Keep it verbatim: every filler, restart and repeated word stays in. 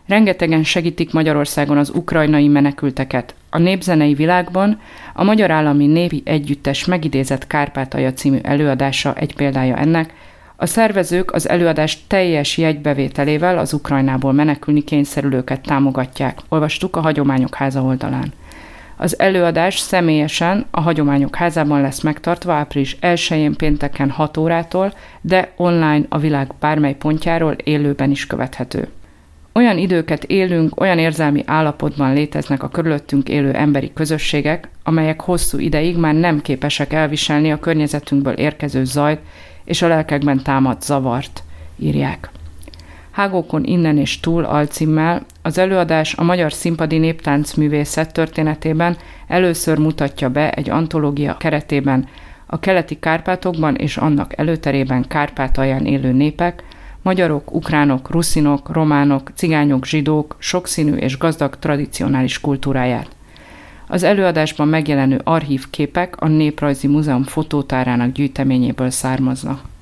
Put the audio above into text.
Rengetegen segítik Magyarországon az ukrajnai menekülteket. A Népzenei Világban a Magyar Állami Népi Együttes megidézett Kárpátalja című előadása egy példája ennek. A szervezők az előadás teljes jegybevételével az Ukrajnából menekülni kényszerülőket támogatják. Olvastuk a Hagyományok Háza oldalán. Az előadás személyesen a Hagyományok Házában lesz megtartva április elsején pénteken hat órától, de online a világ bármely pontjáról élőben is követhető. Olyan időket élünk, olyan érzelmi állapotban léteznek a körülöttünk élő emberi közösségek, amelyek hosszú ideig már nem képesek elviselni a környezetünkből érkező zajt és a lelkekben támadt zavart, írják. Hágókon innen és túl alcímmel az előadás a magyar színpadi néptáncművészet történetében először mutatja be egy antológia keretében a keleti Kárpátokban és annak előterében Kárpátalján élő népek, magyarok, ukránok, ruszinok, románok, cigányok, zsidók sokszínű és gazdag tradicionális kultúráját. Az előadásban megjelenő archív képek a Néprajzi Múzeum fotótárának gyűjteményéből származnak.